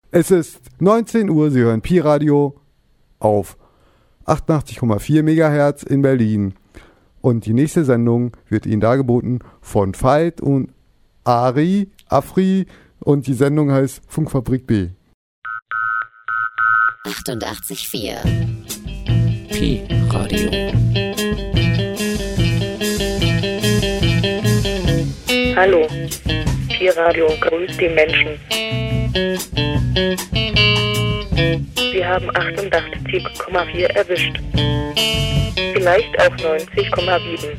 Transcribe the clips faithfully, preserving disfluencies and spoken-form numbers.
Es ist neunzehn Uhr, Sie hören Pi-Radio auf achtundachtzig Komma vier Megahertz in Berlin. Und die nächste Sendung wird Ihnen dargeboten von Veit und Ari, Afri, und die Sendung heißt Funkfabrik B. achtundachtzig Komma vier Pi-Radio. Hallo, Pi-Radio grüßt die Menschen. Sie haben achtundachtzig Komma vier erwischt. Vielleicht auch neunzig Komma sieben.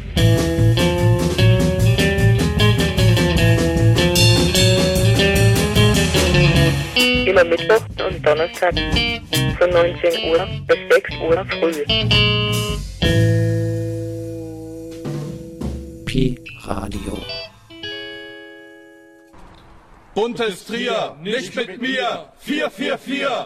Immer Mittwoch und Donnerstag von neunzehn Uhr bis sechs Uhr früh. Pi-Radio. Buntes Trier, nicht mit mir, vier vier vier.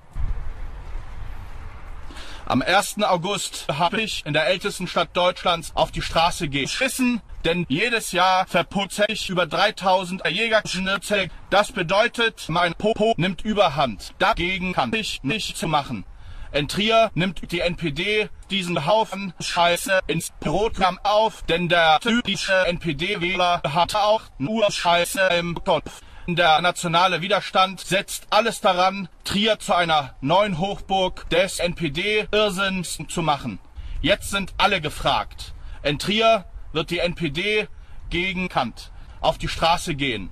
Am ersten August habe ich in der ältesten Stadt Deutschlands auf die Straße geschissen, denn jedes Jahr verputze ich über dreitausend Jägerschnitzel. Das bedeutet, mein Popo nimmt Überhand. Dagegen kann ich nichts machen. In Trier nimmt die N P D diesen Haufen Scheiße ins Programm auf, denn der typische N P D-Wähler hat auch nur Scheiße im Kopf. Der nationale Widerstand setzt alles daran, Trier zu einer neuen Hochburg des N P D-Irrsinns zu machen. Jetzt sind alle gefragt. In Trier wird die N P D gegen Kant auf die Straße gehen.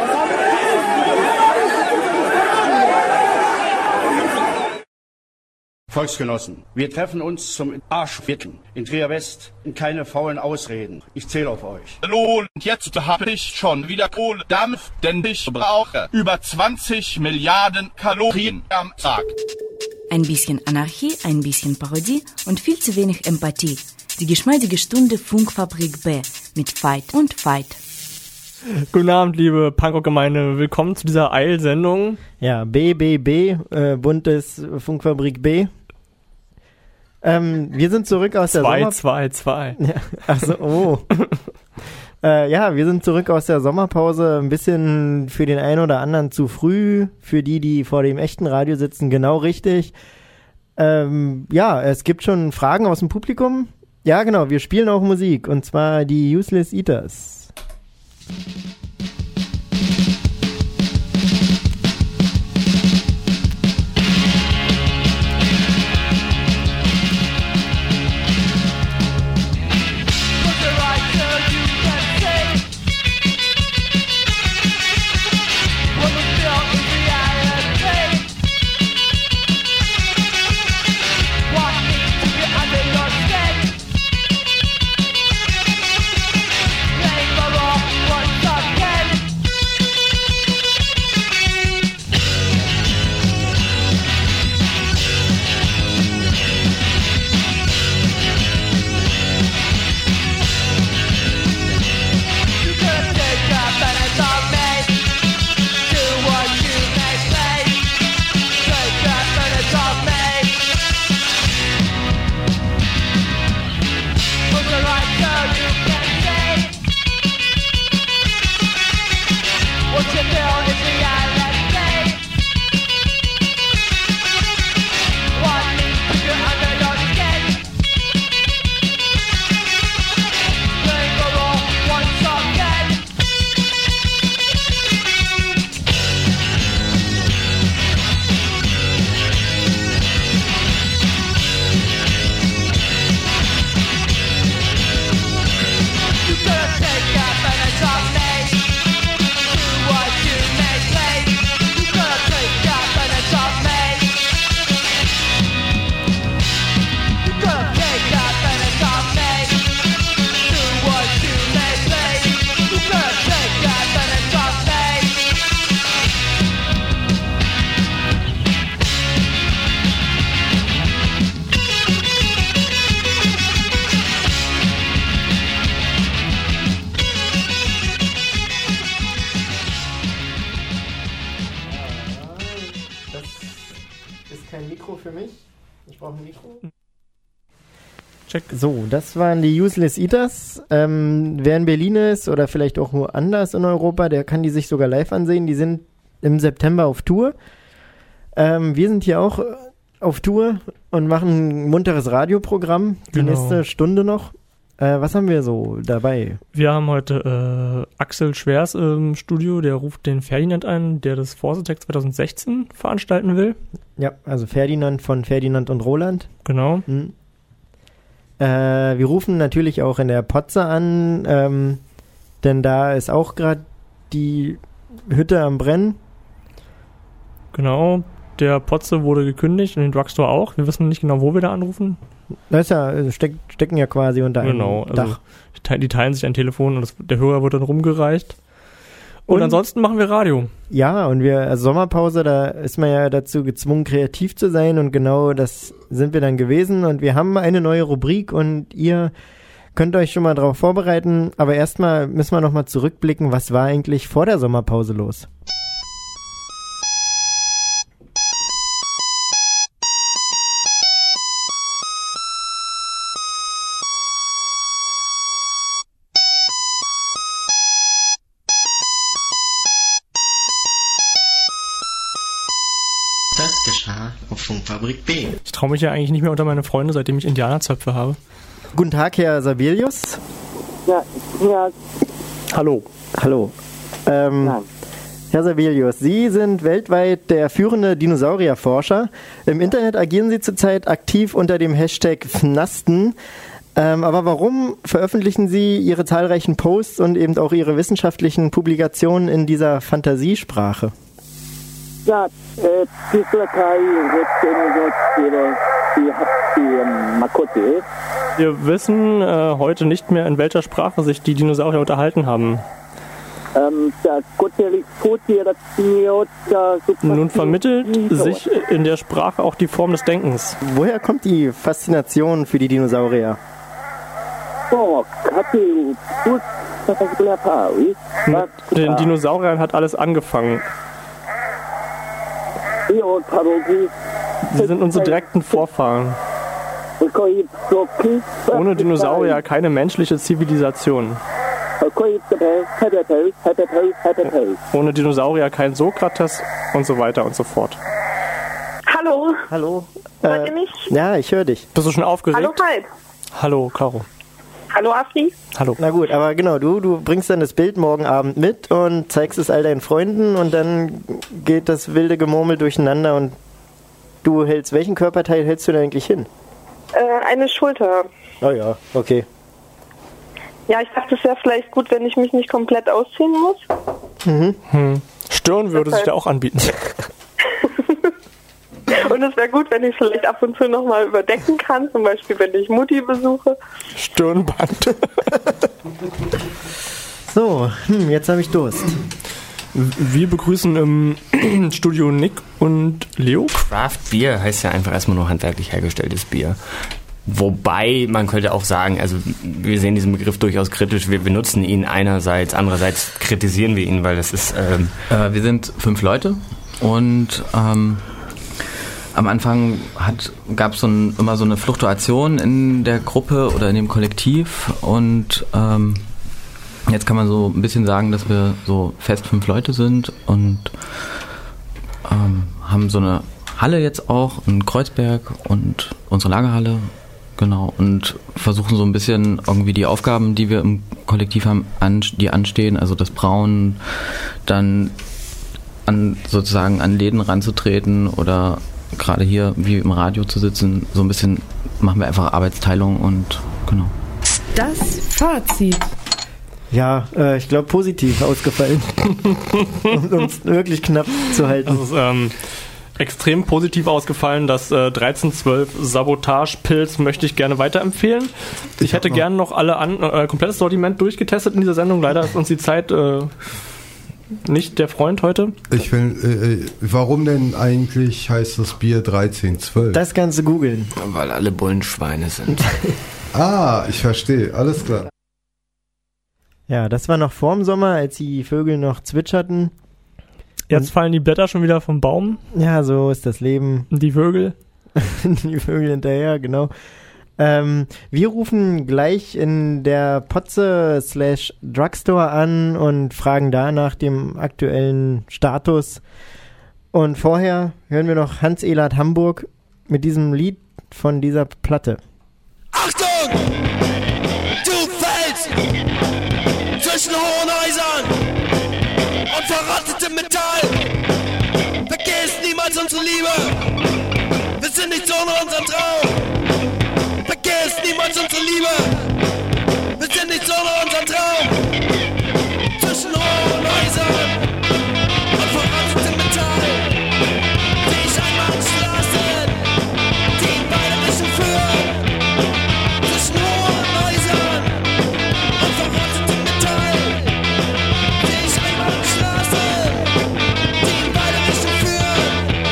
Volksgenossen, wir treffen uns zum Arschwickeln in Trier West. Keine faulen Ausreden. Ich zähle auf euch. Hallo, und jetzt habe ich schon wieder Kohledampf, denn ich brauche über zwanzig Milliarden Kalorien am Tag. Ein bisschen Anarchie, ein bisschen Parodie und viel zu wenig Empathie. Die geschmeidige Stunde Funkfabrik B mit Veit und Veit. Guten Abend, liebe Punkrock-Gemeinde. Willkommen zu dieser Eilsendung. Ja, B B B, äh, Buntes Funkfabrik B. Ähm, wir sind zurück aus der zwei, Sommer... zwei, zwei. Ja, also, oh. äh, ja, wir sind zurück aus der Sommerpause. Ein bisschen für den einen oder anderen zu früh. Für die, die vor dem echten Radio sitzen, genau richtig. Ähm, ja, es gibt schon Fragen aus dem Publikum. Ja, genau, wir spielen auch Musik. Und zwar die Useless Eaters. Check. So, das waren die Useless Eaters. Ähm, wer in Berlin ist oder vielleicht auch woanders in Europa, der kann die sich sogar live ansehen. Die sind im September auf Tour. Ähm, wir sind hier auch auf Tour und machen ein munteres Radioprogramm. Die Genau. nächste Stunde noch. Äh, was haben wir so dabei? Wir haben heute äh, Axel Schwers im Studio, der ruft den Ferdinand ein, der das Forsetec zwanzig sechzehn veranstalten will. Ja, also Ferdinand von Ferdinand und Roland. Genau. Mhm. Äh, wir rufen natürlich auch in der Potze an, ähm, denn da ist auch gerade die Hütte am Brennen. Genau. Der Potze wurde gekündigt und den Drugstore auch. Wir wissen nicht genau, wo wir da anrufen. Das ist ja, also steck, stecken ja quasi unter einem Genau. Also Dach. die te- die teilen sich ein Telefon und das, der Hörer wird dann rumgereicht. Und, Und- ansonsten machen wir Radio. Ja, und wir, also Sommerpause, da ist man ja dazu gezwungen, kreativ zu sein und genau das sind wir dann gewesen und wir haben eine neue Rubrik und ihr könnt euch schon mal darauf vorbereiten, aber erstmal müssen wir nochmal zurückblicken, was war eigentlich vor der Sommerpause los? Das geschah auf Funkfabrik B. Ich traue mich ja eigentlich nicht mehr unter meine Freunde, seitdem ich Indianerzöpfe habe. Guten Tag, Herr Sabelius. Ja, ja, Hallo. Hallo. Ähm, nein. Herr Sabelius, Sie sind weltweit der führende Dinosaurierforscher. Im Internet agieren Sie zurzeit aktiv unter dem Hashtag Fnasten. Ähm, aber warum veröffentlichen Sie Ihre zahlreichen Posts und eben auch Ihre wissenschaftlichen Publikationen in dieser Fantasiesprache? Ja, äh, die Slowakei wird die, die hat die Makote. Wir wissen äh, heute nicht mehr, in welcher Sprache sich die Dinosaurier unterhalten haben. Ähm, der Kotelik Kotirat Nun vermittelt sich in der Sprache auch die Form des Denkens. Woher kommt die Faszination für die Dinosaurier? Oh, Kati, gut, das ist der Paar, wie? Mit den Dinosauriern hat alles angefangen. Sie sind unsere direkten Vorfahren. Ohne Dinosaurier keine menschliche Zivilisation. Ohne Dinosaurier kein Sokrates und so weiter und so fort. Hallo, Hallo. hört Äh, ihr mich? ja, ich höre dich. Bist du schon aufgeregt? Hallo, Falk. Hallo, Caro. Hallo, Afri. Hallo. Na gut, aber genau, du, du bringst dann das Bild morgen Abend mit und zeigst es all deinen Freunden und dann geht das wilde Gemurmel durcheinander und du hältst, welchen Körperteil hältst du denn eigentlich hin? Äh, eine Schulter. Oh ja, okay. Ja, ich dachte, es wäre vielleicht gut, wenn ich mich nicht komplett ausziehen muss. Mhm. Hm. Stirn würde sich da auch anbieten. Und es wäre gut, wenn ich vielleicht ab und zu nochmal überdecken kann, zum Beispiel, wenn ich Mutti besuche. Stirnband. So, hm, jetzt habe ich Durst. Wir begrüßen im Studio Nick und Leo. Craft Beer heißt ja einfach erstmal nur handwerklich hergestelltes Bier. Wobei, man könnte auch sagen, also wir sehen diesen Begriff durchaus kritisch. Wir benutzen ihn einerseits, andererseits kritisieren wir ihn, weil das ist... Ähm äh, wir sind fünf Leute und ähm, am Anfang gab es so ein, immer so eine Fluktuation in der Gruppe oder in dem Kollektiv und ähm, jetzt kann man so ein bisschen sagen, dass wir so fest fünf Leute sind und ähm, haben so eine Halle jetzt auch in Kreuzberg und unsere Lagerhalle, genau, und versuchen so ein bisschen irgendwie die Aufgaben, die wir im Kollektiv haben, an, die anstehen, also das Brauen, dann an sozusagen an Läden ranzutreten oder gerade hier wie im Radio zu sitzen, so ein bisschen machen wir einfach Arbeitsteilung und genau. Das Fazit. Ja, äh, ich glaube positiv ausgefallen, um es wirklich knapp zu halten. Das ist ähm, extrem positiv ausgefallen. Das äh, dreizehn zwölf Sabotage-Pilz möchte ich gerne weiterempfehlen. Ich, ich hätte gerne noch alle an, äh, komplettes Sortiment durchgetestet in dieser Sendung. Leider ist uns die Zeit äh, nicht der Freund heute. Ich will, äh, warum denn eigentlich heißt das Bier dreizehn zwölf? Das kannst du googeln. Weil alle Bullen Schweine sind. Ah, ich verstehe, alles klar. Ja, das war noch vorm Sommer, als die Vögel noch zwitscherten. Jetzt fallen die Blätter schon wieder vom Baum. Ja, so ist das Leben. Die Vögel. Die Vögel hinterher, genau. Ähm, wir rufen gleich in der Potze slash Drugstore an und fragen da nach dem aktuellen Status. Und vorher hören wir noch Hans Elert Hamburg mit diesem Lied von dieser Platte. Achtung! Du fällst zwischen hohen Häusern und verrottetem Metall. Vergiss niemals unsere Liebe. Wir sind nichts ohne unseren Traum. Vergiss niemals unsere Liebe. Wir sind nichts ohne unseren Traum. Zwischen hohen Häusern und verrottetem Metall. Seh ich einmal Straßen, die in beide Richtungen führen. Zwischen hohen Häusern und verrottetem Metall. Seh ich einmal Straßen, die in beide Richtungen führen.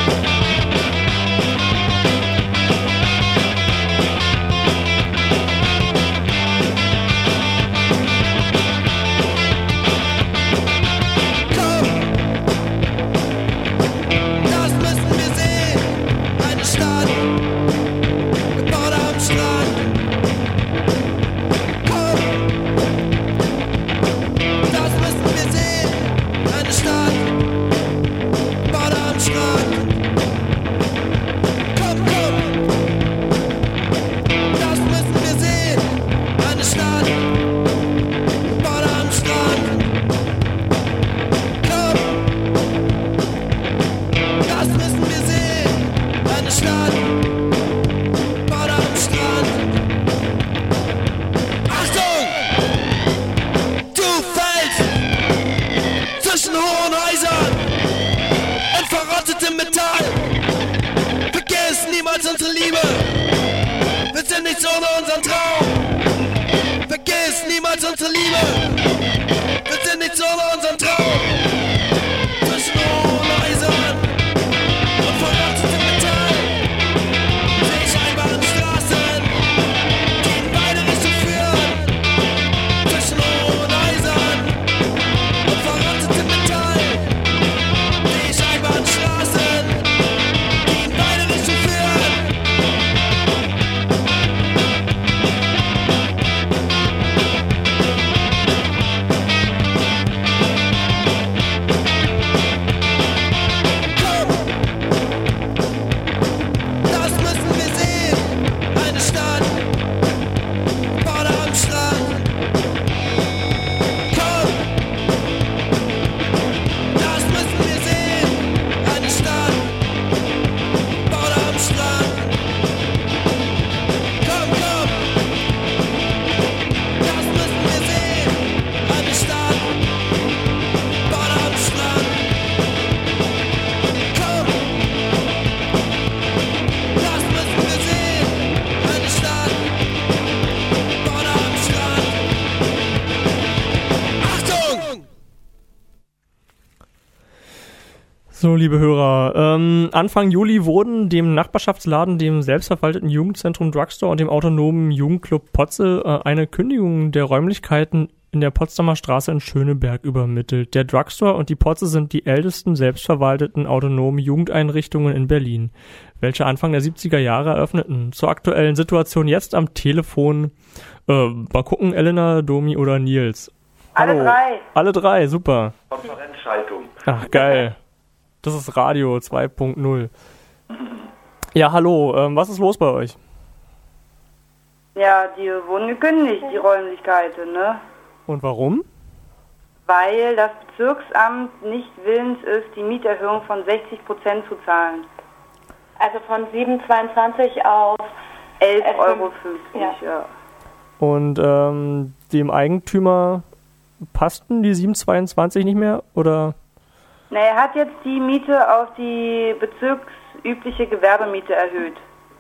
Unsere Liebe, wir sind nichts ohne unseren Traum. Vergiss niemals unsere Liebe, wir sind nichts ohne unseren Traum. Zwischen hohen Häusern und verrottetem Metall seh ich einbaren Straßen, die in beide Richtungen führen. Zwischen hohen Häusern und verrottetem Metall seh ich einbaren Straßen, die in beide Richtungen führen. So, liebe Hörer, ähm, Anfang Juli wurden dem Nachbarschaftsladen, dem selbstverwalteten Jugendzentrum Drugstore und dem autonomen Jugendclub Potze äh, eine Kündigung der Räumlichkeiten in der Potsdamer Straße in Schöneberg übermittelt. Der Drugstore und die Potze sind die ältesten selbstverwalteten autonomen Jugendeinrichtungen in Berlin, welche Anfang der siebziger Jahre eröffneten. Zur aktuellen Situation jetzt am Telefon. Äh, mal gucken, Elena, Domi oder Nils. Alle Hallo. drei. Alle drei, super. Konferenzschaltung. Ach, geil. Das ist Radio zwei Punkt null. Ja, hallo, ähm, was ist los bei euch? Ja, die wurden gekündigt, die Räumlichkeiten, ne? Und warum? Weil das Bezirksamt nicht willens ist, die Mieterhöhung von sechzig Prozent zu zahlen. Also von sieben Komma zweiundzwanzig auf elf Euro fünfzig, ja. ja. Und ähm, dem Eigentümer passten die sieben Komma zweiundzwanzig nicht mehr, oder? Na, er hat jetzt die Miete auf die bezirksübliche Gewerbemiete erhöht.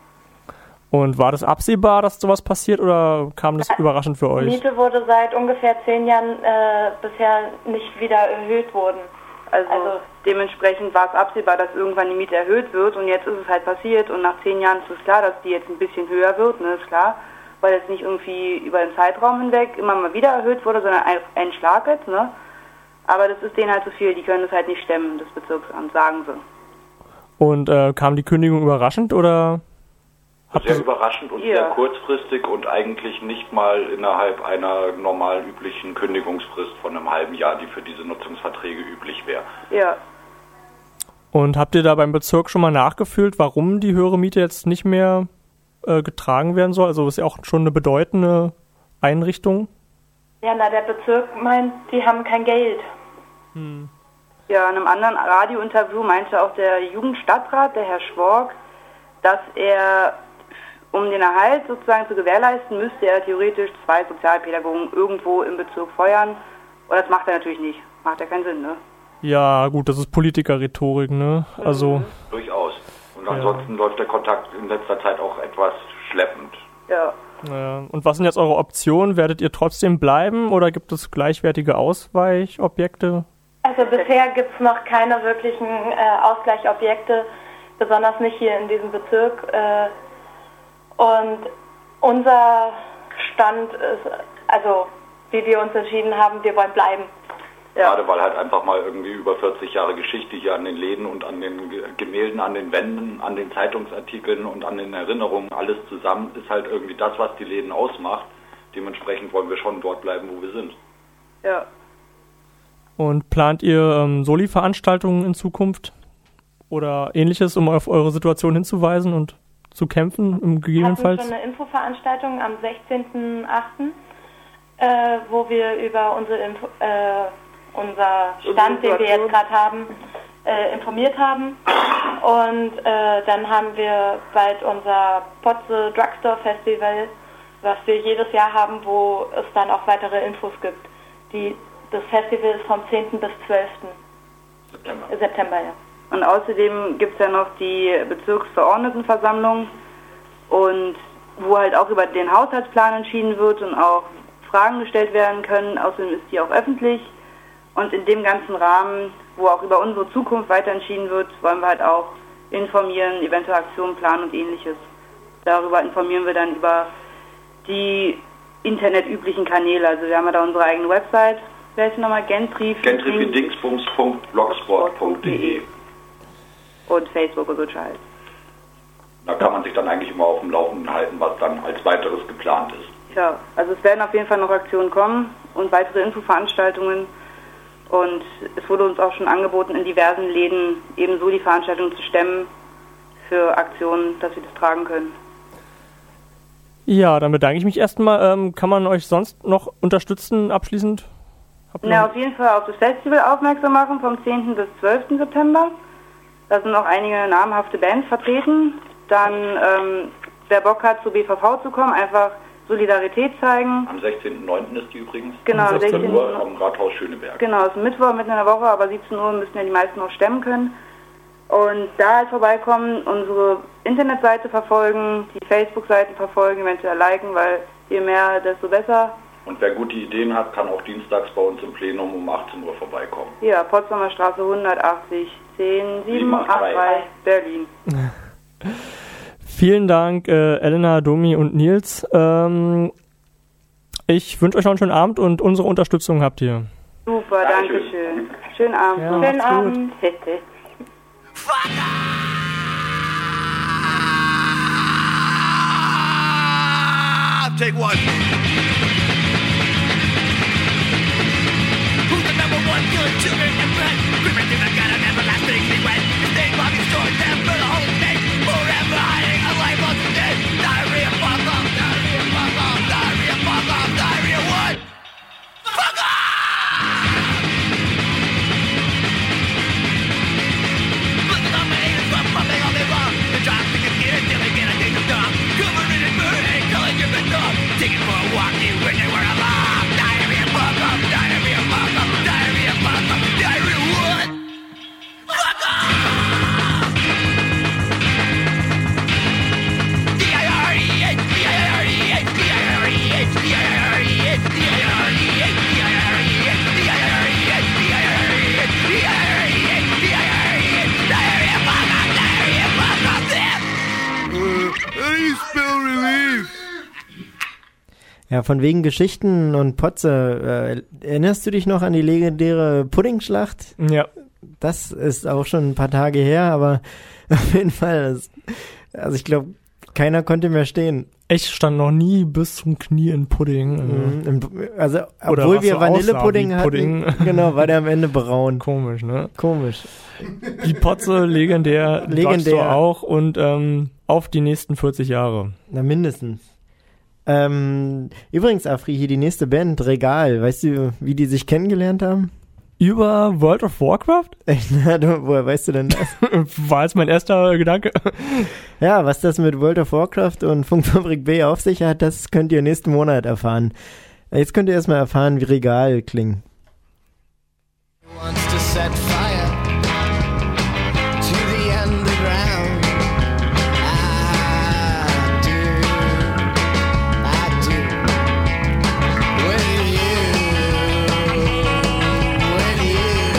Und war das absehbar, dass sowas passiert, oder kam das überraschend für Die euch? Miete wurde seit ungefähr zehn Jahren äh, bisher nicht wieder erhöht worden. Also, Also dementsprechend war es absehbar, dass irgendwann die Miete erhöht wird, und jetzt ist es halt passiert, und nach zehn Jahren ist es klar, dass die jetzt ein bisschen höher wird, ne, ist klar, weil es nicht irgendwie über den Zeitraum hinweg immer mal wieder erhöht wurde, sondern ein, ein Schlag jetzt, ne? Aber das ist denen halt zu viel, die können das halt nicht stemmen, das Bezirksamt, sagen sie. Und äh, kam die Kündigung überraschend, oder? Sehr überraschend und Ja. sehr kurzfristig und eigentlich nicht mal innerhalb einer normal üblichen Kündigungsfrist von einem halben Jahr, die für diese Nutzungsverträge üblich wäre. Ja. Und habt ihr da beim Bezirk schon mal nachgefühlt, warum die höhere Miete jetzt nicht mehr äh, getragen werden soll? Also ist ja auch schon eine bedeutende Einrichtung. Ja, na, der Bezirk meint, die haben kein Geld. Hm. Ja, in einem anderen Radiointerview meinte auch der Jugendstadtrat, der Herr Schwork, dass er, um den Erhalt sozusagen zu gewährleisten, müsste er theoretisch zwei Sozialpädagogen irgendwo im Bezirk feuern. Und das macht er natürlich nicht. Macht ja keinen Sinn, ne? Ja, gut, das ist Politiker-Rhetorik, ne? Also. Durchaus. Und ansonsten ja. läuft der Kontakt in letzter Zeit auch etwas schleppend. Ja. Ja. Und was sind jetzt eure Optionen? Werdet ihr trotzdem bleiben oder gibt es gleichwertige Ausweichobjekte? Also bisher gibt es noch keine wirklichen äh, Ausgleichobjekte, besonders nicht hier in diesem Bezirk. Äh, und unser Stand ist, also wie wir uns entschieden haben, wir wollen bleiben. Ja. Gerade weil halt einfach mal irgendwie über vierzig Jahre Geschichte hier an den Läden und an den Gemälden, an den Wänden, an den Zeitungsartikeln und an den Erinnerungen, alles zusammen ist halt irgendwie das, was die Läden ausmacht. Dementsprechend wollen wir schon dort bleiben, wo wir sind. Ja. Und plant ihr ähm, Soli-Veranstaltungen in Zukunft oder Ähnliches, um auf eure Situation hinzuweisen und zu kämpfen, im gegebenenfalls? Wir hatten schon eine Infoveranstaltung am sechzehnten achten, äh, wo wir über unsere Info, äh, unser Stand, den wir jetzt gerade haben, äh, informiert haben. Und äh, dann haben wir bald unser Potze Drugstore Festival, was wir jedes Jahr haben, wo es dann auch weitere Infos gibt. Die, das Festival ist vom zehnten bis zwölften September. September, ja. Und außerdem gibt es ja noch die Bezirksverordnetenversammlung, und wo halt auch über den Haushaltsplan entschieden wird und auch Fragen gestellt werden können. Außerdem ist die auch öffentlich. Und in dem ganzen Rahmen, wo auch über unsere Zukunft weiter entschieden wird, wollen wir halt auch informieren, eventuell Aktionen planen und ähnliches. Darüber informieren wir dann über die internetüblichen Kanäle. Also wir haben ja da unsere eigene Website. Wer ist nochmal? Gentrif. gentrifdingsbums punkt blogspot punkt de. Und Facebook und so Scheiß. Da kann man sich dann eigentlich immer auf dem Laufenden halten, was dann als weiteres geplant ist. Ja, also es werden auf jeden Fall noch Aktionen kommen und weitere Infoveranstaltungen. Und es wurde uns auch schon angeboten, in diversen Läden ebenso die Veranstaltung zu stemmen für Aktionen, dass wir das tragen können. Ja, dann bedanke ich mich erstmal. Ähm, kann man euch sonst noch unterstützen, abschließend? Na, auf jeden Fall auf das Festival aufmerksam machen vom zehnten bis zwölften September. Da sind auch einige namhafte Bands vertreten. Dann, ähm, wer Bock hat, zur B V V zu kommen, einfach Solidarität zeigen. Am sechzehnten neunten ist die übrigens. Genau, um sechzehn Uhr am Rathaus Schöneberg. Genau, es ist Mittwoch, mitten in der Woche, aber siebzehn Uhr müssen ja die meisten noch stemmen können. Und da halt vorbeikommen, unsere Internetseite verfolgen, die Facebook-Seite verfolgen, eventuell liken, weil je mehr, desto besser. Und wer gute Ideen hat, kann auch dienstags bei uns im Plenum um achtzehn Uhr vorbeikommen. Ja, Potsdamer Straße hundertachtzig, zehn sieben acht drei, Berlin. Vielen Dank, äh, Elena, Domi und Nils. Ähm, ich wünsche euch noch einen schönen Abend und unsere Unterstützung habt ihr. Super, danke schön. Schönen Abend. Ja, schönen Abend. Take one. Who's the number one good children and bread? Creeping through the gut and everlastingly wet. This thing Bobby stored them for the whole day. Forever hiding a life of dead. Diarrhea, fuck off, diarrhea, fuck off, diarrhea, fuck off, diarrhea, what? Fuck off! Look at the man from pumping all day long. The job to get it till they get a taste of dog. Covered in burn and calling you the dog. Taking for a walk, you wish they were alive. Diarrhea, fuck off, diarrhea, fuck off, diarrhea, fuck off, diarrhea, what? Fuck off! D I R E H, D I R E H, D I R E H, D I R E H, D I R E H, D I R E H, D I R E H, D I R E H, D I R E H, D I R E H, diarrhea, fuck off, diarrhea, fuck off, them! Uh, how do you spell relief? Ja, von wegen Geschichten und Potze. Äh, erinnerst du dich noch an die legendäre Puddingschlacht? Ja. Das ist auch schon ein paar Tage her, aber auf jeden Fall, das, also ich glaube, keiner konnte mehr stehen. Ich stand noch nie bis zum Knie in Pudding. Mhm. Also, obwohl wir so Vanillepudding hatten, Pudding. genau, war der am Ende braun. Komisch, ne? Komisch. Die Potze, legendär, legendär du auch und ähm, auf die nächsten vierzig Jahre. Na, mindestens. Ähm, übrigens, Afri, hier die nächste Band, Regal. Weißt du, wie die sich kennengelernt haben? Über World of Warcraft? Na, du, woher weißt du denn das? War jetzt mein erster Gedanke. Ja, was das mit World of Warcraft und Funkfabrik B auf sich hat, das könnt ihr nächsten Monat erfahren. Jetzt könnt ihr erstmal erfahren, wie Regal klingen. Wants to set fire to the underground. I do, I do. With you, with you.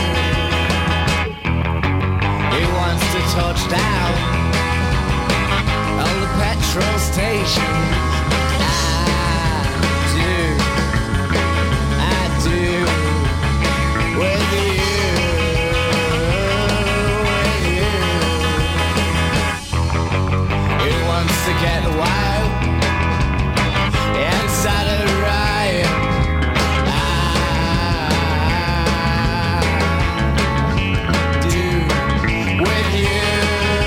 He wants to touch down on the petrol station. Get wild inside a riot. I do with you,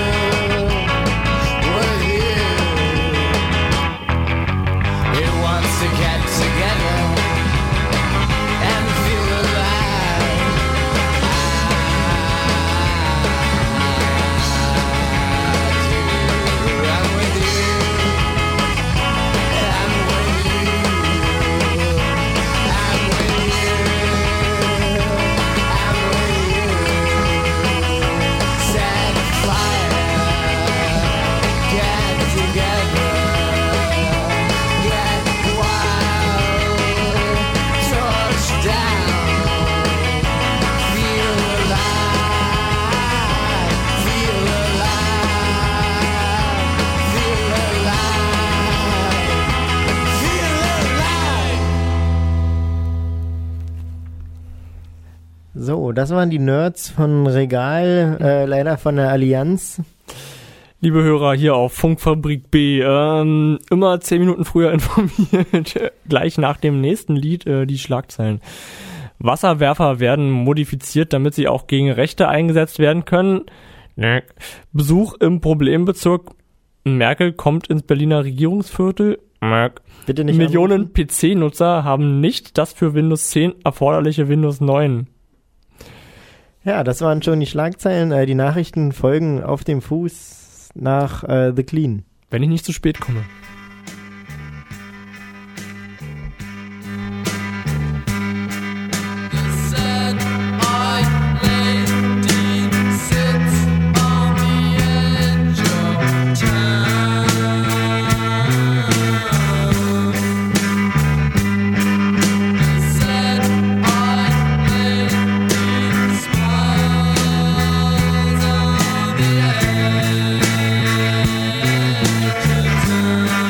with you. It wants to get together and feel alive. I do. I'm with you. So, das waren die Nerds von Regal, äh, leider von der Allianz. Liebe Hörer, hier auf Funkfabrik B, ähm, immer zehn Minuten früher informiert, gleich nach dem nächsten Lied äh, die Schlagzeilen. Wasserwerfer werden modifiziert, damit sie auch gegen Rechte eingesetzt werden können. Besuch im Problembezirk. Merkel kommt ins Berliner Regierungsviertel. Bitte nicht Millionen anrufen. P C-Nutzer haben nicht das für Windows zehn erforderliche Windows neun. Ja, das waren schon die Schlagzeilen. Äh, die Nachrichten folgen auf dem Fuß nach äh, The Clean. Wenn ich nicht zu spät komme. Turn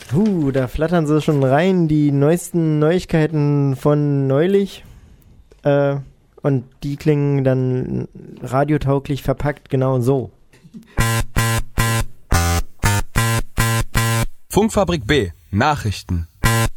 Huh, da flattern sie schon rein, die neuesten Neuigkeiten von neulich. Äh, und die klingen dann radiotauglich verpackt genau so. Funkfabrik B, Nachrichten.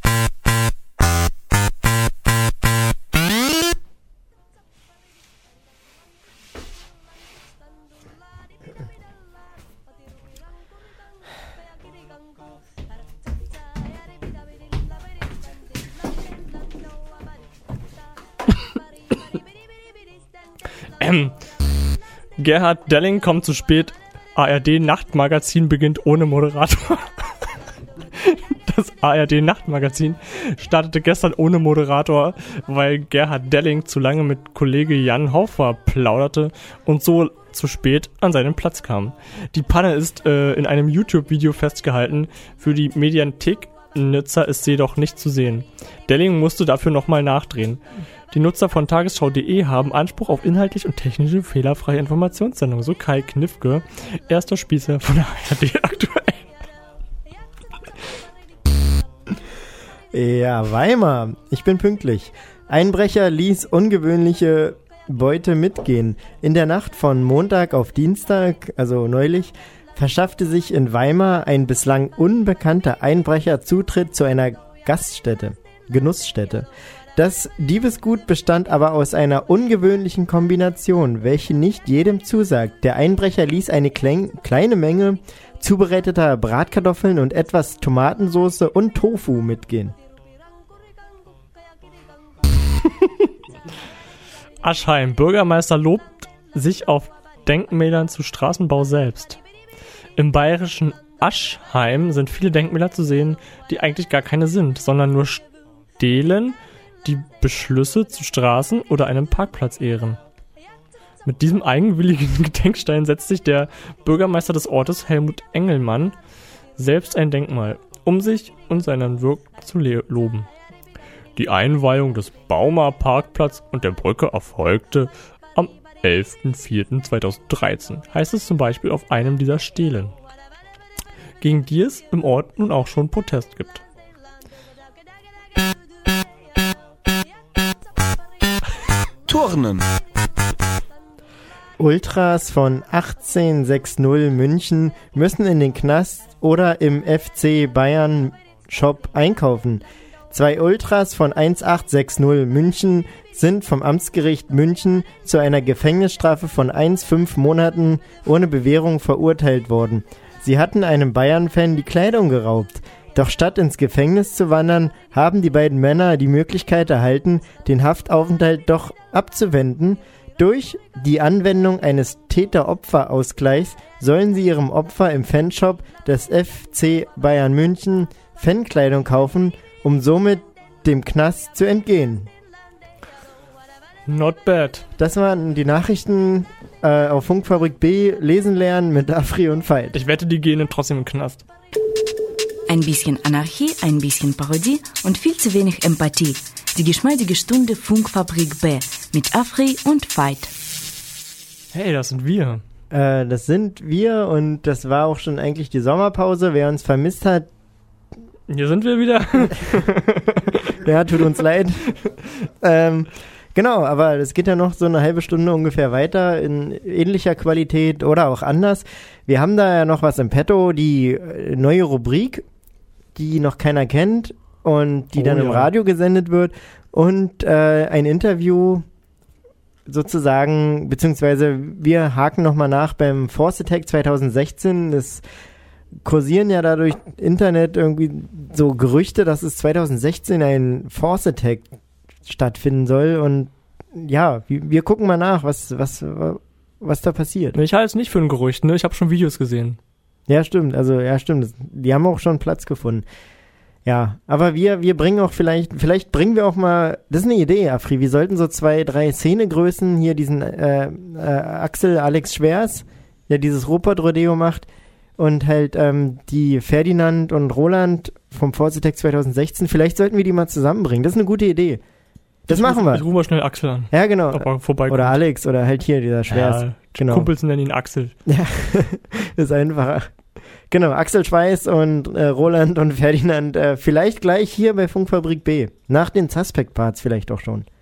Ähm. Gerhard Delling kommt zu spät. A R D-Nachtmagazin beginnt ohne Moderator. Das A R D-Nachtmagazin startete gestern ohne Moderator, weil Gerhard Delling zu lange mit Kollege Jan Hofer plauderte und so zu spät an seinen Platz kam. Die Panne ist äh, in einem YouTube-Video festgehalten. Für die Mediathek-Nutzer ist sie jedoch nicht zu sehen. Delling musste dafür nochmal nachdrehen. Die Nutzer von tagesschau punkt de haben Anspruch auf inhaltlich und technische fehlerfreie Informationssendung, so Kai Knifke, erster Spießer von der A R D aktuell. Ja, Weimar. Ich bin pünktlich. Einbrecher ließ ungewöhnliche Beute mitgehen. In der Nacht von Montag auf Dienstag, also neulich, verschaffte sich in Weimar ein bislang unbekannter Einbrecher Zutritt zu einer Gaststätte, Genussstätte. Das Diebesgut bestand aber aus einer ungewöhnlichen Kombination, welche nicht jedem zusagt. Der Einbrecher ließ eine klein, kleine Menge zubereiteter Bratkartoffeln und etwas Tomatensauce und Tofu mitgehen. Aschheim. Bürgermeister lobt sich auf Denkmälern zu Straßenbau selbst. Im bayerischen Aschheim sind viele Denkmäler zu sehen, die eigentlich gar keine sind, sondern nur Stelen, die Beschlüsse zu Straßen oder einem Parkplatz ehren. Mit diesem eigenwilligen Gedenkstein setzt sich der Bürgermeister des Ortes, Helmut Engelmann, selbst ein Denkmal, um sich und seinen Wirk zu loben. Die Einweihung des Baumer Parkplatz und der Brücke erfolgte am elften vierten zweitausenddreizehn, heißt es zum Beispiel auf einem dieser Stelen, gegen die es im Ort nun auch schon Protest gibt. Turnen. Ultras von achtzehnhundertsechzig München müssen in den Knast oder im F C Bayern Shop einkaufen. Zwei Ultras von achtzehn sechzig München sind vom Amtsgericht München zu einer Gefängnisstrafe von eins Komma fünf Monaten ohne Bewährung verurteilt worden. Sie hatten einem Bayern-Fan die Kleidung geraubt. Doch statt ins Gefängnis zu wandern, haben die beiden Männer die Möglichkeit erhalten, den Haftaufenthalt doch abzuwenden. Durch die Anwendung eines Täter-Opfer-Ausgleichs sollen sie ihrem Opfer im Fanshop des F C Bayern München Fankleidung kaufen, um somit dem Knast zu entgehen. Not bad. Das waren die Nachrichten äh, auf Funkfabrik B. Lesen lernen mit Afri und Veit. Ich wette, die gehen trotzdem im Knast. Ein bisschen Anarchie, ein bisschen Parodie und viel zu wenig Empathie. Die geschmeidige Stunde Funkfabrik B mit Afri und Veit. Hey, das sind wir. Äh, das sind wir und das war auch schon eigentlich die Sommerpause. Wer uns vermisst hat, hier sind wir wieder. Ja, tut uns leid. ähm, genau, aber es geht ja noch so eine halbe Stunde ungefähr weiter in ähnlicher Qualität oder auch anders. Wir haben da ja noch was im Petto, die äh, neue Rubrik, die noch keiner kennt und die oh, dann im ja. Radio gesendet wird und äh, ein Interview sozusagen, beziehungsweise wir haken nochmal nach beim Force Attack zwanzig sechzehn. Das kursieren ja dadurch Internet irgendwie so Gerüchte, dass es zwanzig sechzehn ein Force Attack stattfinden soll und ja, wir, wir gucken mal nach, was, was, was da passiert. Ich halte es nicht für ein Gerücht, ne? Ich habe schon Videos gesehen. Ja, stimmt, also ja, stimmt. Die haben auch schon Platz gefunden. Ja, aber wir, wir bringen auch vielleicht, vielleicht bringen wir auch mal, das ist eine Idee, Afri, wir sollten so zwei, drei Szenegrößen, hier diesen äh, äh, Axel Alex Schwers, der dieses Ruhrpott-Rodeo macht, und halt ähm, die Ferdinand und Roland vom Force Attack zwanzig sechzehn, vielleicht sollten wir die mal zusammenbringen, das ist eine gute Idee. Das ich machen ruf, wir. Ich rufe mal schnell Axel an. Ja, genau. Ob er vorbeikommt. Oder Alex oder halt hier dieser Schwers. Ja, genau. Kumpels nennen ihn Axel. Ja, das ist einfacher. Genau, Axel Schweiß und äh, Roland und Ferdinand äh, vielleicht gleich hier bei Funkfabrik B. Nach den Suspect-Parts vielleicht auch schon.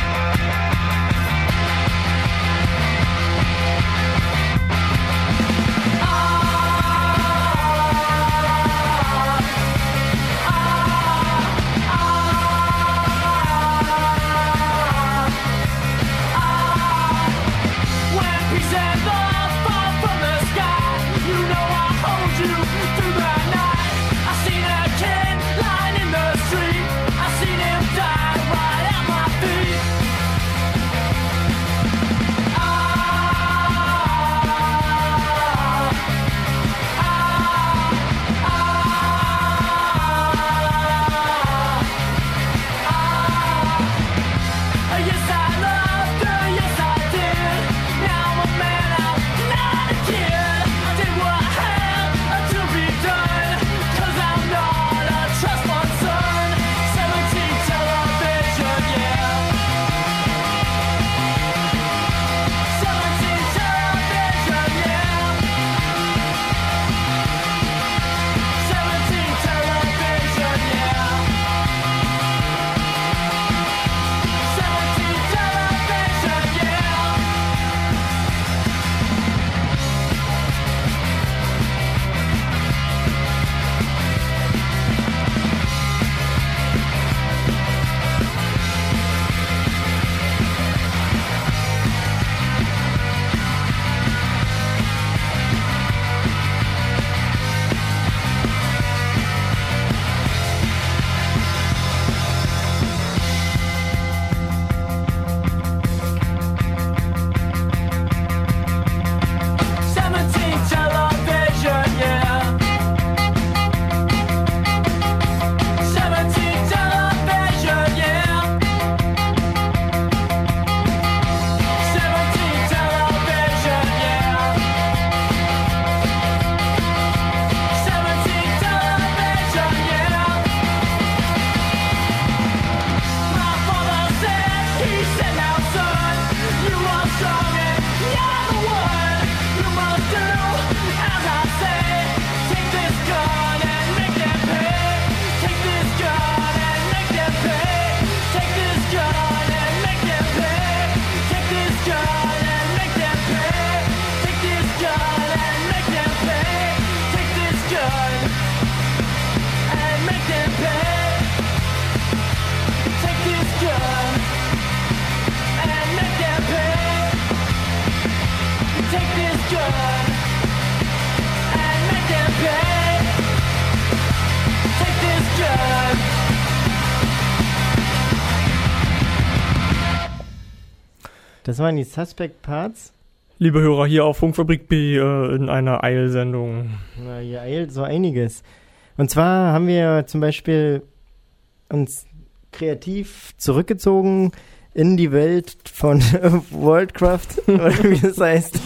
Das waren die Suspect-Parts. Liebe Hörer, hier auf Funkfabrik B äh, in einer Eilsendung. Na, hier eilt so einiges. Und zwar haben wir zum Beispiel uns kreativ zurückgezogen in die Welt von Worldcraft, oder wie das heißt.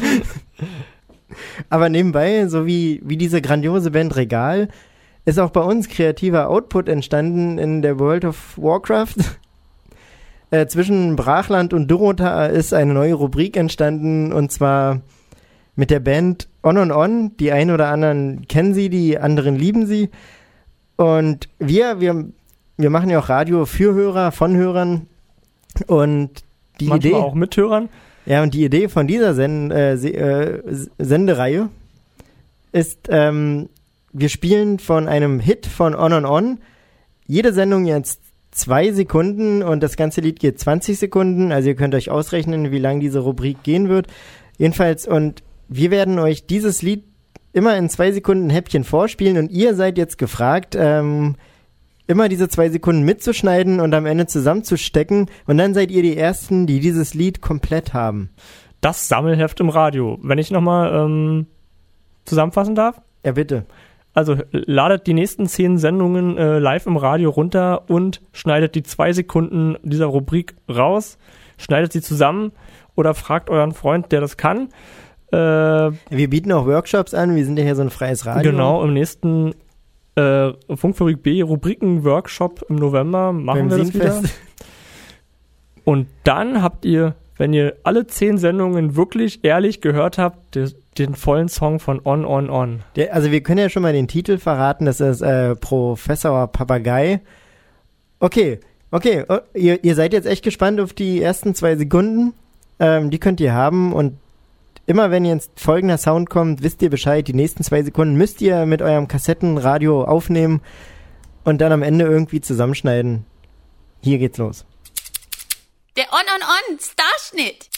Aber nebenbei, so wie, wie diese grandiose Band Regal, ist auch bei uns kreativer Output entstanden in der World of Warcraft. Äh, zwischen Brachland und Dorothea ist eine neue Rubrik entstanden, und zwar mit der Band On on On. Die einen oder anderen kennen sie, die anderen lieben sie. Und wir, wir, wir machen ja auch Radio für Hörer, von Hörern. Und die Manchmal Idee, auch mit Hörern. Ja, und die Idee von dieser Sen- äh, Se- äh, Sendereihe ist, ähm, wir spielen von einem Hit von On on On jede Sendung jetzt zwei Sekunden und das ganze Lied geht zwanzig Sekunden, also ihr könnt euch ausrechnen, wie lang diese Rubrik gehen wird. Jedenfalls, und wir werden euch dieses Lied immer in zwei Sekunden Häppchen vorspielen und ihr seid jetzt gefragt, ähm, immer diese zwei Sekunden mitzuschneiden und am Ende zusammenzustecken, und dann seid ihr die Ersten, die dieses Lied komplett haben. Das Sammelheft im Radio. Wenn ich nochmal ähm, zusammenfassen darf? Ja, bitte. Also ladet die nächsten zehn Sendungen äh, live im Radio runter und schneidet die zwei Sekunden dieser Rubrik raus, schneidet sie zusammen oder fragt euren Freund, der das kann. Äh, wir bieten auch Workshops an, wir sind ja hier so ein freies Radio. Genau, im nächsten äh, Funkfabrik B Rubriken-Workshop im November machen Beim wir das wieder. Und dann habt ihr wenn ihr alle zehn Sendungen wirklich ehrlich gehört habt, den, den vollen Song von On, On, On. Der, also wir können ja schon mal den Titel verraten, das ist äh, Professor Papagei. Okay, okay, oh, ihr, ihr seid jetzt echt gespannt auf die ersten zwei Sekunden. Ähm, die könnt ihr haben und immer wenn jetzt folgender Sound kommt, wisst ihr Bescheid, die nächsten zwei Sekunden müsst ihr mit eurem Kassettenradio aufnehmen und dann am Ende irgendwie zusammenschneiden. Hier geht's los. Der On-On-On-Starschnitt.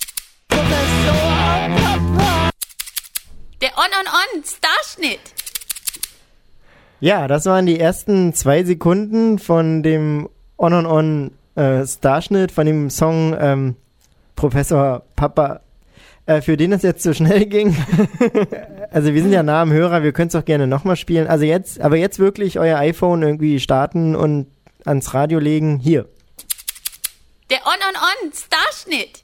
Der On-On-On-Starschnitt. Ja, das waren die ersten zwei Sekunden von dem On-On-On-Starschnitt, von dem Song ähm, Professor Papa, äh, für den es jetzt so schnell ging. Also wir sind ja nah am Hörer, wir können es auch gerne nochmal spielen. Also jetzt, aber jetzt wirklich euer iPhone irgendwie starten und ans Radio legen. Hier. Der On-On-On-Starschnitt.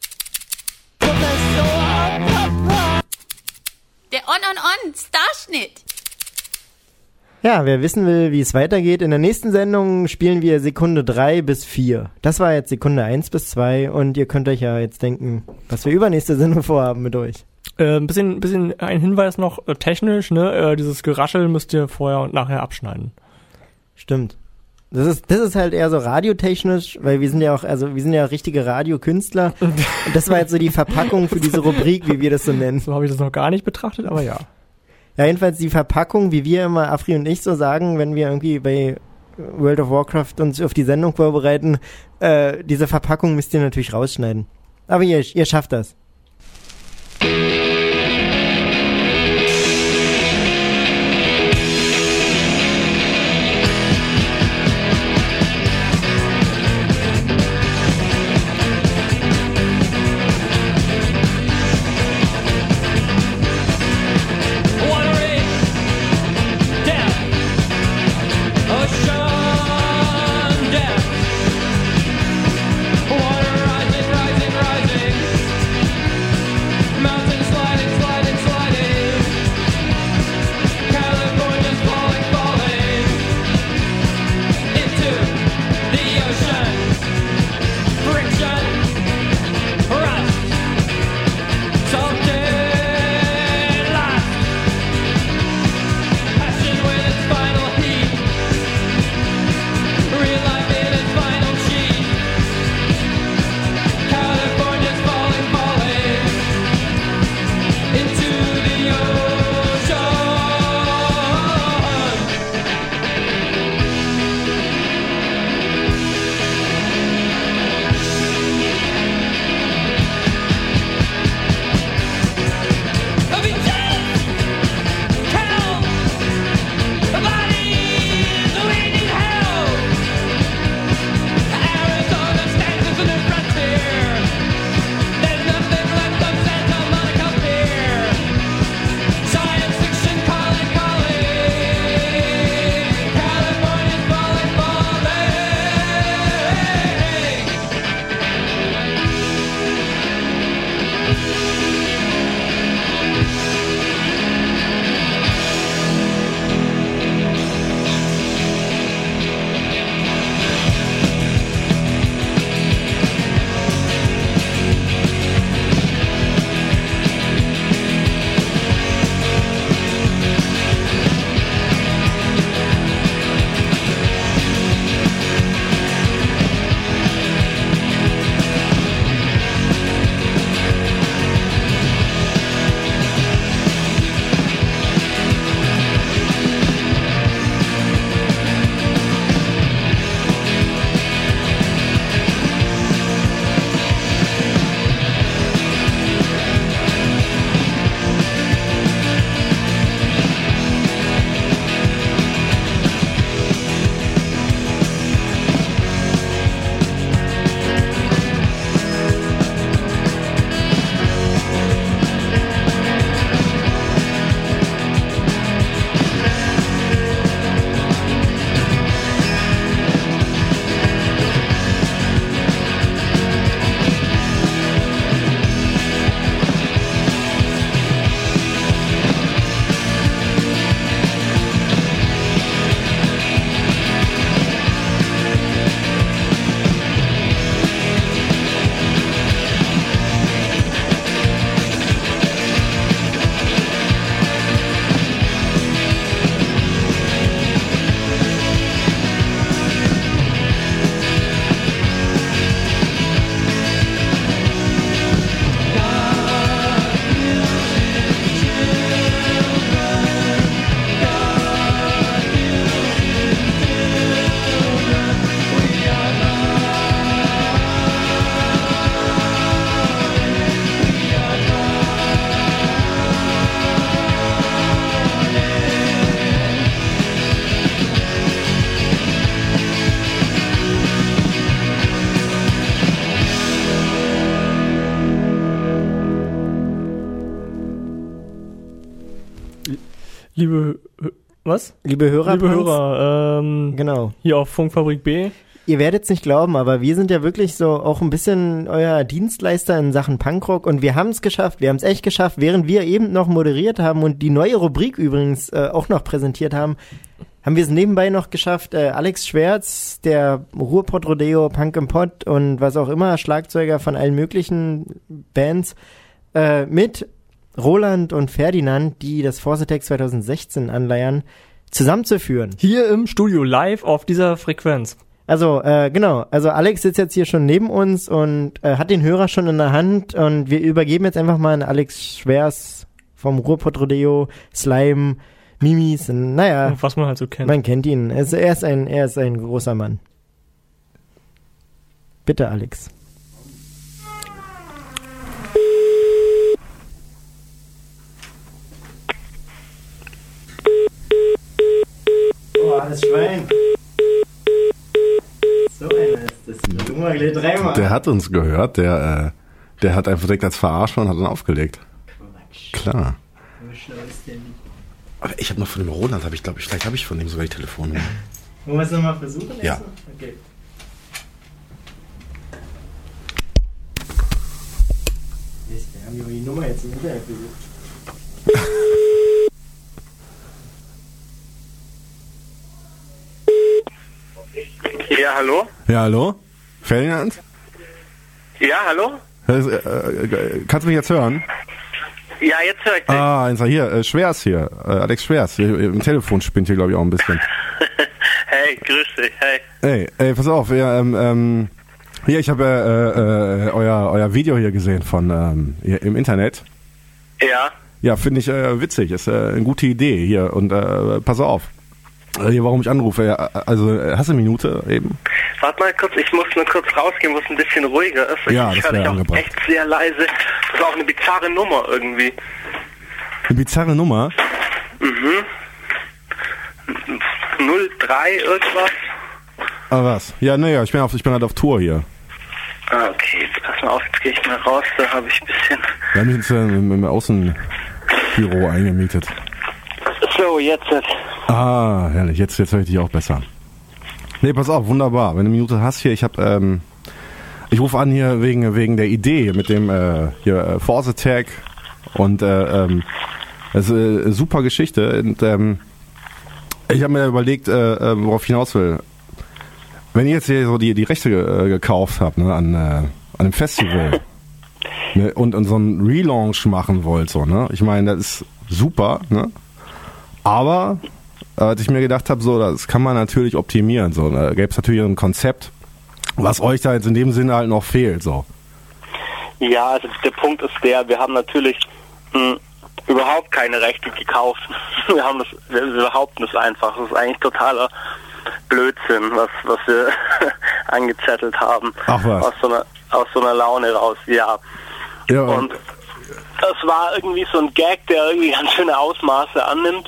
Der On-On-On-Starschnitt. Ja, wer wissen will, wie es weitergeht, in der nächsten Sendung spielen wir Sekunde drei bis vier. Das war jetzt Sekunde eins bis zwei und ihr könnt euch ja jetzt denken, was wir übernächste Sendung vorhaben mit euch. Äh, ein bisschen, bisschen ein Hinweis noch, äh, technisch, ne, äh, dieses Geraschel müsst ihr vorher und nachher abschneiden. Stimmt. Das ist, das ist halt eher so radiotechnisch, weil wir sind ja auch, also wir sind ja richtige Radiokünstler. Und das war jetzt so die Verpackung für diese Rubrik, wie wir das so nennen. So habe ich das noch gar nicht betrachtet, aber ja. Ja, jedenfalls die Verpackung, wie wir immer, Afri und ich so sagen, wenn wir irgendwie bei World of Warcraft uns auf die Sendung vorbereiten, äh, diese Verpackung müsst ihr natürlich rausschneiden. Aber ihr, ihr schafft das. Water rising, rising, rising. Liebe, was? Liebe Hörer, Liebe Hörer, ähm, genau. Hier auf Funkfabrik B. Ihr werdet es nicht glauben, aber wir sind ja wirklich so auch ein bisschen euer Dienstleister in Sachen Punkrock und wir haben es geschafft, wir haben es echt geschafft, während wir eben noch moderiert haben und die neue Rubrik übrigens äh, auch noch präsentiert haben, haben wir es nebenbei noch geschafft, äh, Alex Schwerz, der Ruhrpott-Rodeo, Punk im Pott und was auch immer, Schlagzeuger von allen möglichen Bands, äh, mit Roland und Ferdinand, die das Force Attack zwanzig sechzehn anleiern, zusammenzuführen. Hier im Studio, live auf dieser Frequenz. Also, äh, genau, also Alex sitzt jetzt hier schon neben uns und äh, hat den Hörer schon in der Hand und wir übergeben jetzt einfach mal an Alex Schwerz vom Ruhrpott-Rodeo, Slime, Mimis, und, naja. Was man halt so kennt. Man kennt ihn. Er ist, er ist ein, er ist ein großer Mann. Bitte, Alex. Oh, alles Schwein. So einer ist das hier. Du mal gleich dreimal. Der hat uns gehört, der, äh, der hat einfach direkt als verarscht und hat dann aufgelegt. Quatsch. Klar. Wie schlau ist der nicht? Aber ich habe noch von dem Roland, habe ich glaube ich, vielleicht habe ich von dem sogar die Telefonnummer. Wollen wir es nochmal versuchen? Ja. Okay. Wir haben die Nummer jetzt im Internet gesucht. Ja, hallo? Ja, hallo? Ferdinand? Ja, hallo? Äh, äh, kannst du mich jetzt hören? Ja, jetzt höre ich dich. Ah, eins hier, äh, Schwerz hier, äh, Alex Schwerz. Hier, im Telefon spinnt hier, glaube ich, auch ein bisschen. Hey, grüß dich, hey. Ey, ey, pass auf, ja, ähm, ähm, hier, ich habe äh, äh, euer, euer Video hier gesehen von, ähm, hier im Internet. Ja. Ja, finde ich äh, witzig, ist äh, eine gute Idee hier und äh, pass auf. Hier, warum ich anrufe, ja, also hast du eine Minute eben? Warte mal kurz, ich muss nur kurz rausgehen, wo es ein bisschen ruhiger ist. Ich, Ja, das ich höre wäre dich auch angebracht. echt sehr leise. Das ist auch eine bizarre Nummer irgendwie. Eine bizarre Nummer? Mhm. null drei irgendwas. Ah, was? Ja, naja, ich bin auf, ich bin halt auf Tour hier. Ah, okay, jetzt pass mal auf, jetzt gehe ich mal raus, da habe ich ein bisschen... Wir haben mich jetzt äh, im, im Außenbüro eingemietet. So, jetzt... Ah, herrlich, jetzt, jetzt höre ich dich auch besser. Nee, pass auf, wunderbar. Wenn du eine Minute hast hier, ich habe, ähm, ich rufe an hier wegen, wegen der Idee mit dem, äh, hier, äh, Force Attack und, äh, ähm, das ist eine super Geschichte und, ähm, ich habe mir überlegt, äh, äh, worauf ich hinaus will. Wenn ihr jetzt hier so die, die Rechte äh, gekauft habt, ne, an, äh, an einem Festival, ne, und, und so einen Relaunch machen wollt, so, ne, ich meine, das ist super, ne, aber als ich mir gedacht habe, so, das kann man natürlich optimieren. So, da gäbe es natürlich ein Konzept, was euch da jetzt in dem Sinne halt noch fehlt. So. Ja, also der Punkt ist der, wir haben natürlich mh, überhaupt keine Rechte gekauft. Wir haben das, wir behaupten das einfach. Das ist eigentlich totaler Blödsinn, was, was wir angezettelt haben. Ach was. Aus so einer, aus so einer Laune raus, ja. Ja. Und es war irgendwie so ein Gag, der irgendwie ganz schöne Ausmaße annimmt.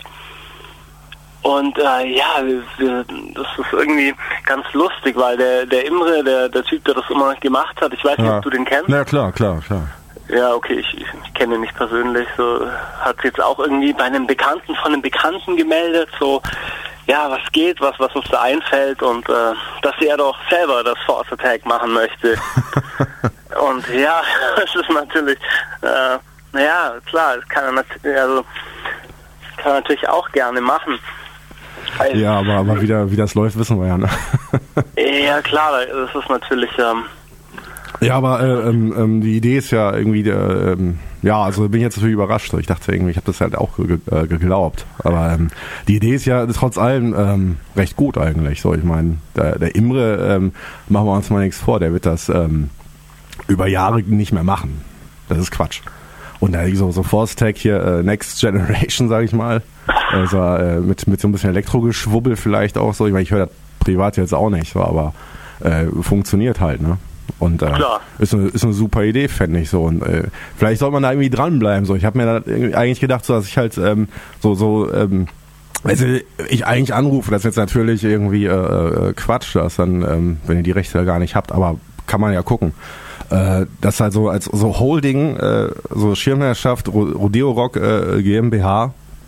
Und äh, ja, wir, wir, das ist irgendwie ganz lustig, weil der, der Imre, der, der Typ, der das immer gemacht hat, ich weiß nicht, Ja. ob du den kennst. Ja, klar, klar, klar. Ja, okay, ich, ich kenne ihn nicht persönlich, so hat jetzt auch irgendwie bei einem Bekannten von einem Bekannten gemeldet, so, ja, was geht, was, was uns da einfällt und äh, dass er doch selber das Force Attack machen möchte. Und ja, das ist natürlich, äh, naja, klar, das kann er natürlich, also, kann er natürlich auch gerne machen. Weil, Ja, aber, aber wie, da, wie das läuft, wissen wir ja. Ne? ja, klar, das ist natürlich, ähm, Ja, aber äh, ähm, ähm, die Idee ist ja irgendwie, der, ähm, ja, also bin ich jetzt natürlich überrascht. Ich dachte irgendwie, ich habe das halt auch ge äh, geglaubt. Aber ähm, die Idee ist ja trotz allem ähm, recht gut eigentlich. So, ich meine, der, der Imre, ähm, machen wir uns mal nichts vor, der wird das ähm, über Jahre nicht mehr machen. Das ist Quatsch. Und da so, so Force Tech hier, äh, Next Generation, sag ich mal. Also äh, mit, mit so ein bisschen Elektrogeschwubbel vielleicht auch so. Ich meine, ich höre das privat jetzt auch nicht so, aber äh, funktioniert halt, ne? Und äh, ist, eine, ist eine super Idee, fände ich so. Und äh, vielleicht sollte man da irgendwie dranbleiben. So. Ich habe mir da eigentlich gedacht, so, dass ich halt ähm, so, so ähm, also ich eigentlich anrufe, das ist jetzt natürlich irgendwie äh, Quatsch, dass dann, ähm, wenn ihr die Rechte gar nicht habt, aber kann man ja gucken. Äh, das halt so als so Holding, äh, so Schirmherrschaft, Rodeo Rock äh, GmbH,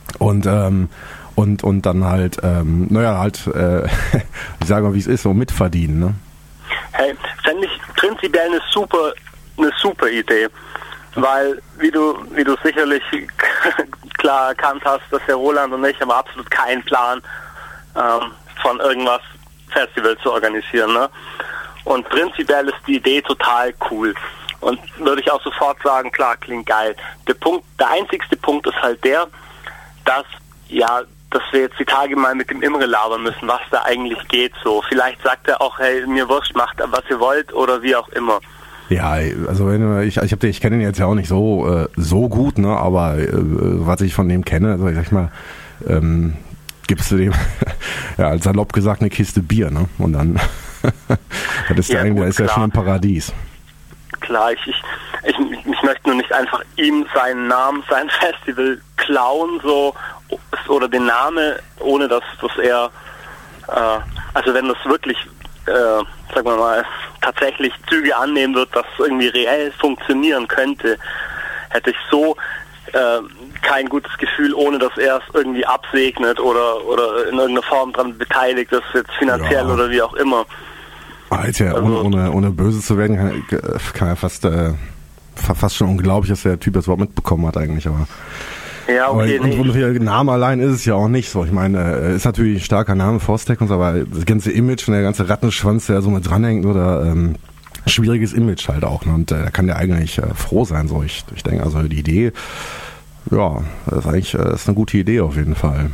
Und, ähm, und, und dann halt, ähm, naja, halt, äh, ich sage mal, wie es ist, so mitverdienen, ne? Hey, fände ich prinzipiell eine super, eine super Idee. Weil, wie du, wie du sicherlich klar erkannt hast, dass der Roland und ich haben absolut keinen Plan, ähm, von irgendwas Festival zu organisieren, ne? Und prinzipiell ist die Idee total cool. Und würde ich auch sofort sagen, klar, klingt geil. Der Punkt, der einzigste Punkt ist halt der, dass, ja, dass wir jetzt die Tage mal mit dem Imre labern müssen, was da eigentlich geht, so. Vielleicht sagt er auch, hey, mir wurscht, macht was ihr wollt oder wie auch immer. Ja, also wenn ich ich, hab, ich kenne ihn jetzt ja auch nicht so äh, so gut, ne, aber äh, was ich von dem kenne, also ich sag mal, ähm, gibst du dem, ja, salopp gesagt, eine Kiste Bier, ne? Und dann, das ist ja, eigentlich, das ist ja schon ein Paradies. Klar, ich, ich, ich, ich möchte nur nicht einfach ihm seinen Namen, sein Festival klauen, so, oder den Namen, ohne dass, dass er, äh, also wenn das wirklich, äh, sagen wir mal, tatsächlich Züge annehmen wird, dass irgendwie reell funktionieren könnte, hätte ich so äh, kein gutes Gefühl, ohne dass er es irgendwie absegnet oder, oder in irgendeiner Form daran beteiligt ist, jetzt finanziell ja. oder wie auch immer. Alter, also, ohne, ohne, ohne böse zu werden, kann, kann ja fast, äh, fast schon unglaublich, dass der Typ das überhaupt mitbekommen hat eigentlich, aber... Ja, okay, aber, nee. Und der Name allein ist es ja auch nicht so. Ich meine, ist natürlich ein starker Name, Forstec und so, aber das ganze Image und der ganze Rattenschwanz, der so mit dranhängt, oder ähm, schwieriges Image halt auch. Ne? Und äh, da kann der eigentlich äh, froh sein. So, ich, ich denke, also die Idee, ja, das ist eigentlich äh, ist eine gute Idee auf jeden Fall.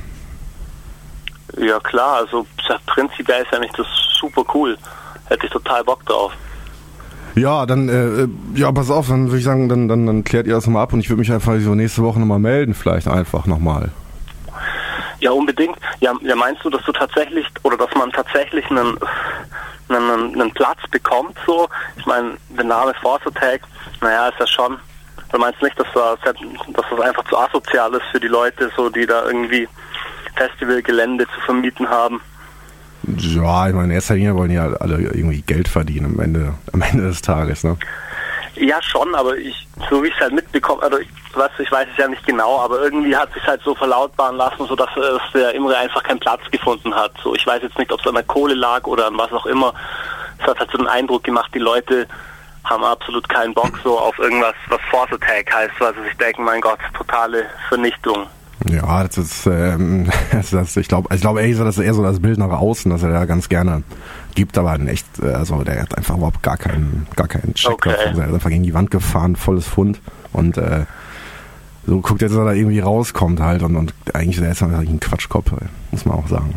Ja klar, also prinzipiell ist ja nicht das super cool. Hätte ich total Bock drauf. Ja, dann, äh, ja, pass auf, dann würde ich sagen, dann, dann, dann klärt ihr das nochmal ab und ich würde mich einfach so nächste Woche nochmal melden, vielleicht einfach nochmal. Ja, unbedingt. Ja, ja, meinst du, dass du tatsächlich, oder dass man tatsächlich einen, einen, einen Platz bekommt, so? Ich meine, der Name Force Attack, naja, ist ja schon, du meinst nicht, dass das, dass das einfach zu asozial ist für die Leute, so, die da irgendwie Festivalgelände zu vermieten haben? Ja, ich meine, in erster Linie wollen ja alle irgendwie Geld verdienen am Ende, am Ende des Tages, ne? Ja, schon, aber ich, so wie ich es halt mitbekomme, also ich, weißt du, ich weiß es ja nicht genau, aber irgendwie hat sich halt so verlautbaren lassen, so dass, dass der Imre einfach keinen Platz gefunden hat. So, ich weiß jetzt nicht, ob es an der Kohle lag oder an was auch immer. Es hat halt so den Eindruck gemacht, die Leute haben absolut keinen Bock so auf irgendwas, was Force Attack heißt, weil sie sich denken, mein Gott, totale Vernichtung. Ja, das ist, ähm, das ist ich glaube, ich glaube ehrlich so, das ist eher so das Bild nach außen, dass er da ganz gerne gibt, aber in echt, also der hat einfach überhaupt gar keinen, gar keinen Check okay. drauf. Also er ist einfach gegen die Wand gefahren, volles Pfund und äh, so guckt jetzt, dass er da irgendwie rauskommt halt und, und eigentlich der ist er ein Quatschkopf, muss man auch sagen.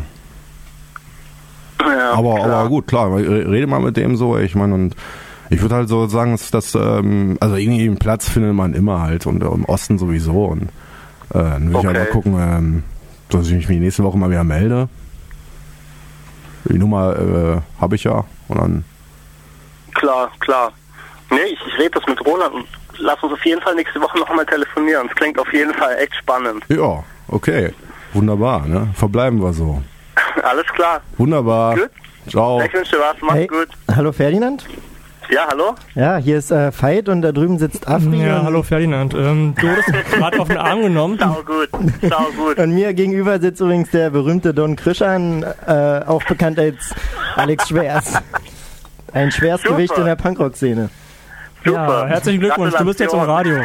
Ja, aber, klar. aber gut, klar, rede mal mit dem so, ich meine, und ich würde halt so sagen, dass das, ähm, also irgendwie einen Platz findet man immer halt und im Osten sowieso und Äh, dann will okay. ich halt mal gucken, ähm, dass ich mich nächste Woche mal wieder melde. Die Nummer äh, habe ich ja. Und dann klar, klar. Nee, ich, ich rede das mit Roland und lass uns auf jeden Fall nächste Woche nochmal telefonieren. Es klingt auf jeden Fall echt spannend. Ja, okay. Wunderbar, ne? Verbleiben wir so. Alles klar. Wunderbar. Gut. Ciao. Ich wünsche dir was. Mach's hey. gut. Hallo Ferdinand. Ja, hallo? Ja, hier ist äh, Veit und da drüben sitzt Afri. Ja, hallo Ferdinand. Ähm, du hast gerade auf den Arm genommen. Sau gut, sau gut. Und mir gegenüber sitzt übrigens der berühmte Don Krischan, äh, auch bekannt als Alex Schwers. Ein Schwerstgewicht Super. in der Punkrock-Szene. Ja, herzlichen Glückwunsch, du bist jetzt im Radio.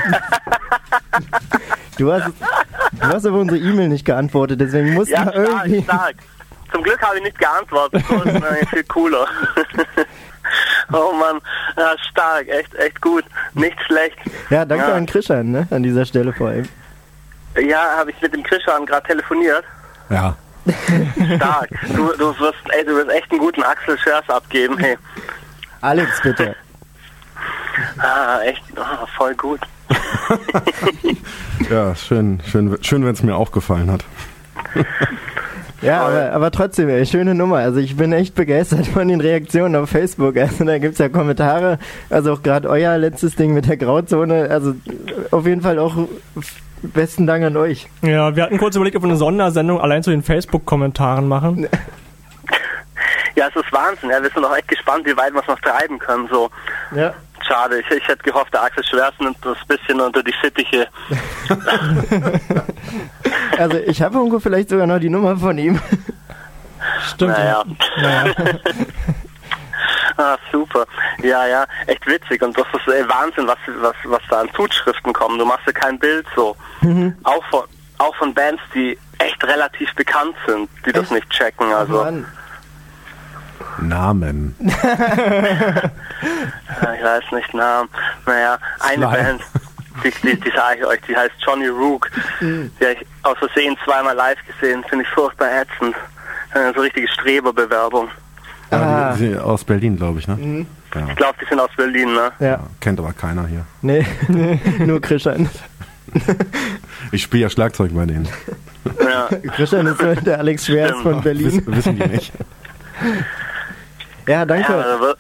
Du hast, du hast aber unsere E-Mail nicht geantwortet, deswegen musst ja, du stark, irgendwie... stark. Zum Glück habe ich nicht geantwortet, so ist es viel cooler. Oh Mann, ja, stark, echt, echt gut, nicht schlecht. Ja, danke ja. an Krischan, ne, an dieser Stelle vor allem. Ja, habe ich mit dem Krischan gerade telefoniert. Ja. Stark, du, du, wirst, ey, du wirst echt einen guten Axel Schers abgeben, hey. Alex, bitte. Ah, echt, oh, voll gut. Ja, schön, schön, schön, wenn es mir auch gefallen hat. Ja, aber, aber trotzdem, ey, schöne Nummer. Also ich bin echt begeistert von den Reaktionen auf Facebook. Also da gibt's ja Kommentare, also auch gerade euer letztes Ding mit der Grauzone. Also auf jeden Fall auch besten Dank an euch. Ja, wir hatten kurz überlegt, ob wir eine Sondersendung allein zu den Facebook-Kommentaren machen. Ja, es ist Wahnsinn. Ja, wir sind auch echt gespannt, wie weit wir es noch treiben können. So. Ja. schade. Ich, ich hätte gehofft, der Axel Schwerz nimmt das bisschen unter die Fittiche. Also ich habe irgendwo vielleicht sogar noch die Nummer von ihm. Stimmt. Naja. naja. Ah, super. Ja, ja, echt witzig. Und das ist äh, Wahnsinn, was, was, was da an Zuschriften kommen. Du machst ja kein Bild so. Mhm. Auch von, auch von Bands, die echt relativ bekannt sind, die das nicht checken. Also. Mann. Namen. Ja, ich weiß nicht, Namen. Naja, eine Slime. Band, die, die, die sage ich euch, die heißt Johnny Rook. Mhm. Die habe ich aus Versehen zweimal live gesehen, finde ich furchtbar ätzend. Äh, So richtige Streberbewerbung. Ja, Ah. die, die aus Berlin, glaube ich, ne? Mhm. Ja. Ich glaube, die sind aus Berlin, ne? Ja. Kennt aber keiner hier. Nee, nee, nur Christian. Ich spiele ja Schlagzeug bei denen. Ja. Christian ist so der Alex Schwerz von Berlin. Wiss, wissen die nicht. Ja, danke. Ja, also,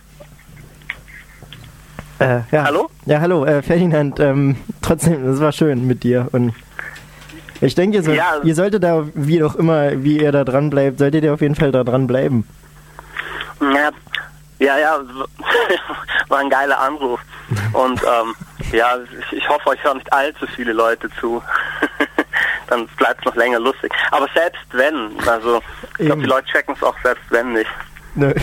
Äh, ja. Hallo? Ja, hallo, äh, Ferdinand. Ähm, trotzdem, das war schön mit dir. Und ich denke, ihr, soll, Ja. ihr solltet da, wie auch immer, wie ihr da dran bleibt, solltet ihr auf jeden Fall da dran bleiben. Ja, ja, ja, war ein geiler Anruf. Und ähm, ja, ich, ich hoffe, euch hören nicht allzu viele Leute zu. Dann bleibt es noch länger lustig. Aber selbst wenn, also ich glaube, die Leute checken es auch selbst wenn nicht. Nö.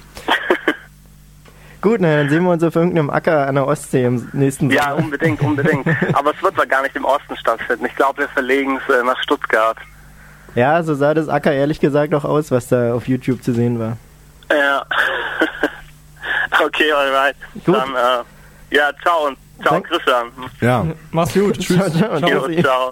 Gut, na, dann sehen wir uns auf irgendeinem Acker an der Ostsee im nächsten Ja, Sommer. unbedingt, unbedingt. Aber es wird zwar gar nicht im Osten stattfinden. Ich glaube, wir verlegen es äh, nach Stuttgart. Ja, so sah das Acker ehrlich gesagt auch aus, was da auf YouTube zu sehen war. Ja. Okay, alright. Gut. Dann, äh, ja, ciao und ciao, Dank- Christian. Ja. Mach's gut. Tschüss. Ciao, ciao. Ciao. Jo, ciao.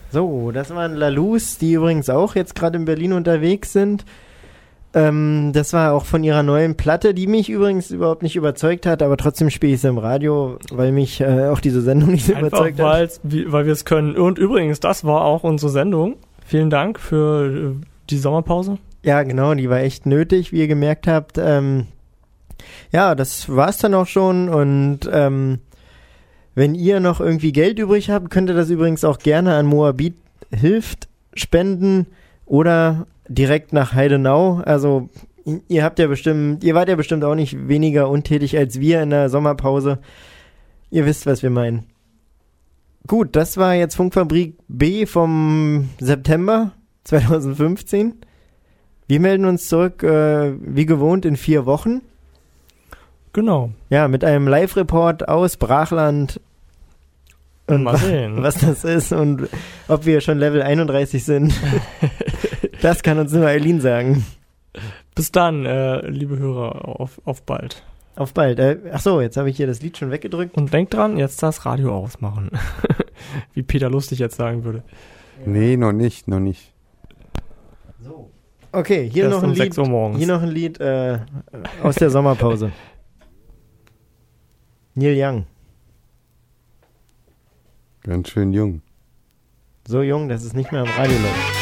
So, das waren Lalous, die übrigens auch jetzt gerade in Berlin unterwegs sind. Ähm, das war auch von ihrer neuen Platte, die mich übrigens überhaupt nicht überzeugt hat, aber trotzdem spiele ich sie im Radio, weil mich äh, auch diese Sendung nicht so Einfach überzeugt hat. wie, weil wir es können. Und übrigens, das war auch unsere Sendung. Vielen Dank für äh, die Sommerpause. Ja, genau, die war echt nötig, wie ihr gemerkt habt. Ähm, ja, das war's dann auch schon und ähm, wenn ihr noch irgendwie Geld übrig habt, könnt ihr das übrigens auch gerne an Moabit Hilft spenden oder direkt nach Heidenau. Also ihr habt ja bestimmt, ihr wart ja bestimmt auch nicht weniger untätig als wir in der Sommerpause. Ihr wisst, was wir meinen. Gut, das war jetzt Funkfabrik B vom September zwanzig fünfzehn. Wir melden uns zurück, äh, wie gewohnt, in vier Wochen. Genau. Ja, mit einem Live-Report aus Brachland. Und mal sehen, was das ist und ob wir schon Level einunddreißig sind. Das kann uns nur Eileen sagen. Bis dann, äh, liebe Hörer, auf, auf bald. Auf bald. Äh, ach so, jetzt habe ich hier das Lied schon weggedrückt. Und denkt dran, jetzt das Radio ausmachen. Wie Peter Lustig jetzt sagen würde. Nee, noch nicht, noch nicht. So. Okay, hier Erst noch ein um Lied. sechs Uhr morgens. Hier noch ein Lied äh, aus der Sommerpause. Neil Young. Ganz schön jung. So jung, dass es nicht mehr am Radio läuft.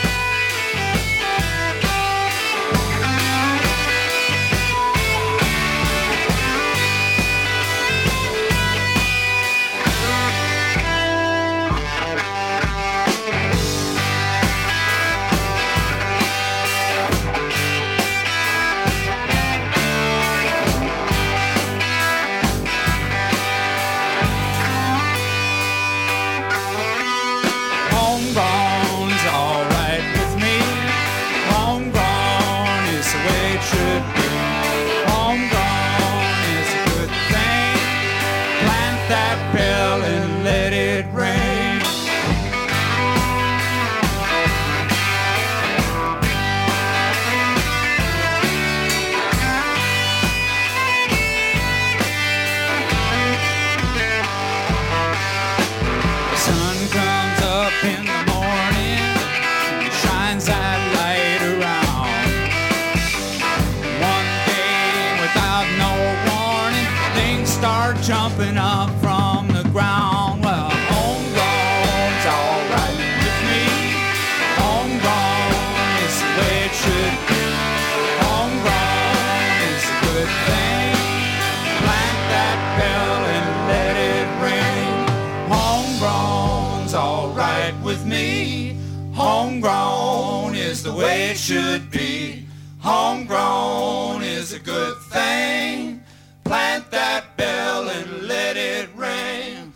Jumping up from the ground. Well, homegrown's alright with me. Homegrown is the way it should be. Homegrown is a good thing. Plant that bell and let it ring. Homegrown's alright with me. Homegrown is the way it should be. Homegrown is a good thing. Plant that bell and let it ring.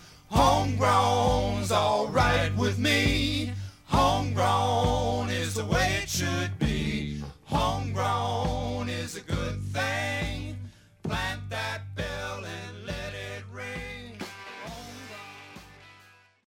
Homegrown's alright with me. Homegrown is the way it should be.